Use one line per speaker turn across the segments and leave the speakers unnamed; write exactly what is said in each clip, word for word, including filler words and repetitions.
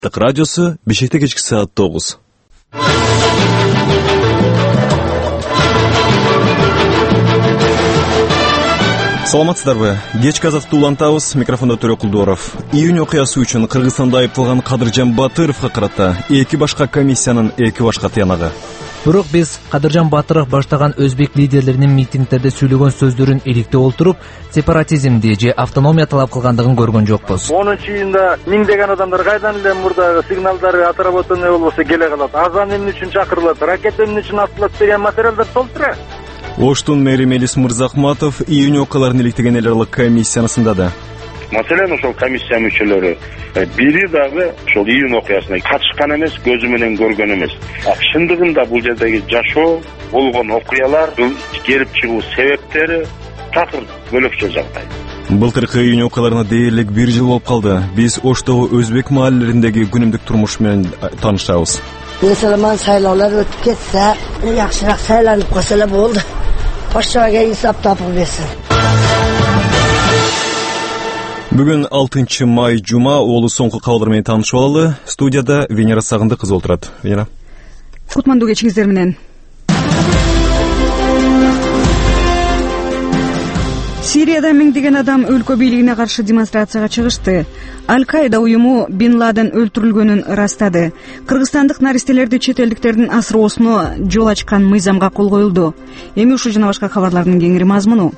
Радиосы Бишкекте кечки саат тогуз. Саламатсыздарбы? Кечки азаттыкты улантабыз. Микрофонда Төрө Кулдоров. Июнь окуясы үчүн Кыргызстанда айыпталган Кадыржан Батыровго карата эки башка комиссиянын эки башка тыянагы.
Бирок биз Кадыржан Батыров баштаган өзбек лидерлеринин митингдерде сүйлөгөн сөздөрүн иликтеп олтуруп, сепаратизмди же автономия талап кылгандыгын көргөн жокпуз.
онунчу июнда миңдеген адамдар кайдан эле мурдагы сигналдары отработанный болбосо келе калат. Азан эмне үчүн чакырылат, ракета эмне үчүн атылат деген материалдар толтура.
Оштун мэри Мелис Мырзахматов июнь окуяларын иликтеген эл аралык комиссияны сындады.
Маселен ошол комиссия мүчөлөрү бири дагы ошол июнь окуясына катышкан эмес, көзү менен көргөн эмес. Чындыгында бул жердеги жашоо, болгон окуялар, келип чыгуу себептери такыр бөлөкчө жагдай.
Былтыркы июнь окуяларына дээрлик бир жыл болуп калды. Биз Оштогу өзбек маалелериндеги күнүмдүк турмуш менен таанышабыз.
Мусулман сайлоолор өтүп кетсе, жакшыраак сайланып койсо эле болду. Пашчага инсап тапып берсин.
Бүгүн алтынчы май жума, олу соңку кабылдар менен таанышып алалы. Студияда Венера Сагындык кызы отурат. Венера.
Кутмандуу кечиңиздер менен. Сирияда миңдеген адам өлкө бийлигине каршы демонстрацияга чыгышты. Аль-Каида уюму Бин Ладен өлтүрүлгөнүн ырастады. Кыргызстандык наристелерди чет элдиктердин асыроосуна жол ачкан мыйзамга кол коюлду. Эми ушул жана башка кабарлардын кеңири мазмуну.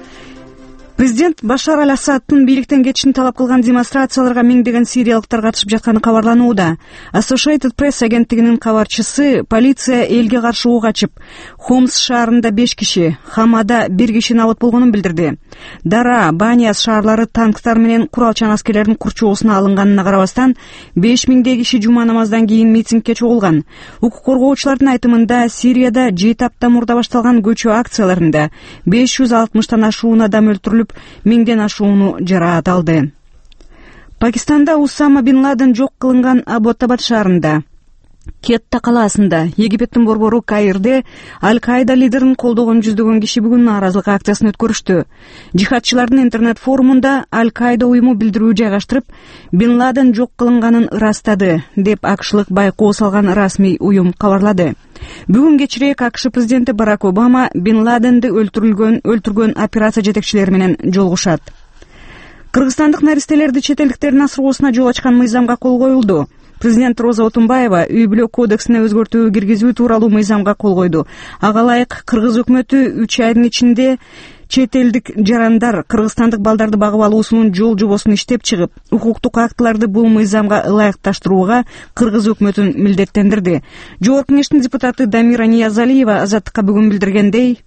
Президент Башар Аль-Асадтын бийликтен кетишин талап кылган демонстрацияларга миңдеген сириялыктар катышып жатканы кабарланууда. Associated Press агенттигинин кабарчысы полиция элге каршы ок ачып, Хомс шаарында беш киши, Хамада бир кишини алып болгонун билдирди. Дара, Банияс шаарлары танктар менен куралчан аскерлердин курчоосуна алынганына карабастан, беш миңдей киши жума намаздан кийин митингке чогулган. Укук коргоочулардын айтымында, Сирияда жети апта мурда башталган көчө акцияларында беш жүз алтымыштан ашуун адам өлтүрүлүп, миңден ашууну жараат алды. Пакистанда Усама Бин Ладен жок кылынган Абботабад шаарында, Кетта калаасында, Египеттин борбору Каирде Аль-Каида лидерин колдогон жүздөгөн киши бүгүн нааразылык акциясын өткөрүштү. Жихадчылардын интернет форумунда Аль-Каида уюму билдирүү жайгаштырып, Бин Ладен жок кылынганын ырастады, деп акшлык байкоо салган расмий уюм кабарлады. Бүгүн кечирээк АКШ президенти Барак Обама Бин Ладенди өлтүрүлгөн өлтүргөн операция жетекчилери менен жолугушат. Кыргызстандык наристелерди чет элдиктердин асыроосуна жол ачкан мыйзамга кол коюлду. Президент Роза Отунбаева үй бүлө кодексине өзгөртүү киргизүү тууралуу мыйзамга кол койду. Ага ылайык Кыргыз өкмөтү үч айдын ичинде чет элдик жарандар кыргызстандык балдарды багып алуусунун жол жобосун иштеп чыгып, укуктук актыларды бул мыйзамга ылайыкташтырууга Кыргыз өкмөтүн милдеттендирди. Жогорку кеңештин депутаты Дамира Ниязалиева Азаттыкка бүгүн билдиргендей,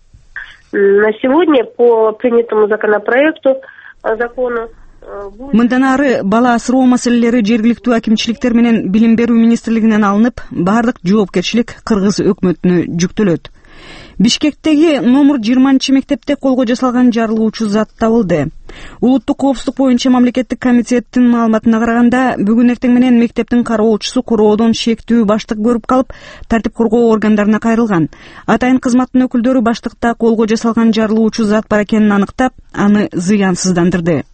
на сегодня по принятому законопроекту закону
мындан ары бала асыроо маселелери жергиликтүү акимчиликтер менен билим берүү министрлигинен алынып, бардык жоопкерчилик Кыргыз өкмөтүнө жүктөлөт. Бишкектеги номер жыйырманчы мектепте колго жасалган жарылуучу зат табылды. Улуттук коопсуздук боюнча мамлекеттик комитеттин маалыматына караганда, бүгүн эртең менен мектептин кароолчусу короодон шектүү баштык көрүп калып, тартип коргоо органдарына кайрылган. Атайын кызматтын өкүлдөрү баштыкта колго жасалган жарылуучу зат бар экенин аныктап, аны зыянсыздандырды.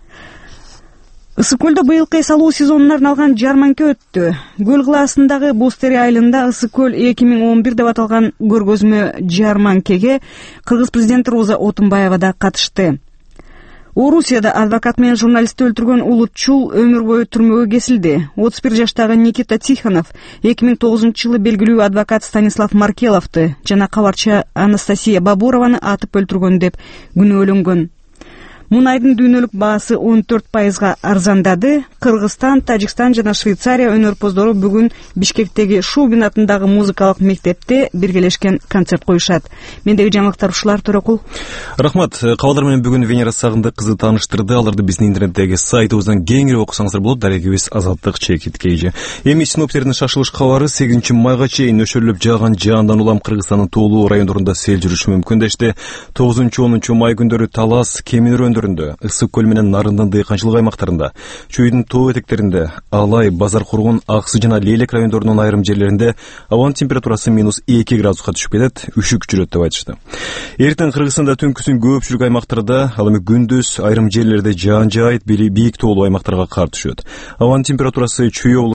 Ысык көлдө быйылкы эс алуу сезонуна арналган жарманка өттү. Көл кылаасындагы Бустери айылында Ысык көл эки миң он бир деп аталган көргөзмө жарманкеге Кыргыз президенти Роза Отунбаева да катышты. Орусияда адвокат менен журналистти өлтүргөн улутчул өмүр бою түрмөгө кесилди. отуз бир жаштагы Никита Тихонов эки миң тогузунчу жылы белгилүү адвокат Станислав Маркеловду жана кабарчы Анастасия Бабурованы атып өлтүргөн деп күнөөлөнгөн. Мунайдын дүйнөлүк баасы он төрт пайызга арзандады. Кыргызстан, Тажикстан жана Швейцария өнөрпоздору бүгүн Бишкектеги Шубин атындагы музыкалык мектепте биргелешкен концерт коюшат. Мендеги жаңылыктар ушулар. Төрөкул.
Рахмат. Кабалдар менен бүгүн Венера Сагындык кызы тааныштырды. Аларды биздин интернеттеги сайтыбыздан кеңири окусаңыздар болот. Дарегибиз Азаттык Чекит Кейжи. Эми синоптиктердин шашылыш кабары сегизинчи майга чейин нөшөрлөп жааган жаандан улам Кыргызстандын тоолуу райондорунда сел жүрүшү мүмкүн дешти. тогузунчу онунчу май күндөрү Талас, Кемин Ысык көл менен Нарындан дыйканчылык аймактарында, Чүйдүн тоо этектеринде, Алай, Базар Кургун, Аксы жана Лейлек райондорунун айрым жерлеринде абанын температурасы минус эки градуска түшүп кетет, үшүк жүрөт деп айтышты. Эртең Кыргызстанда түнкүсүн көпчүлүк аймактарда, ал эми күндүз айрым жерлерде жаан жаайт, бийик тоолуу аймактарга кар түшөт. Абанын температурасы Чүй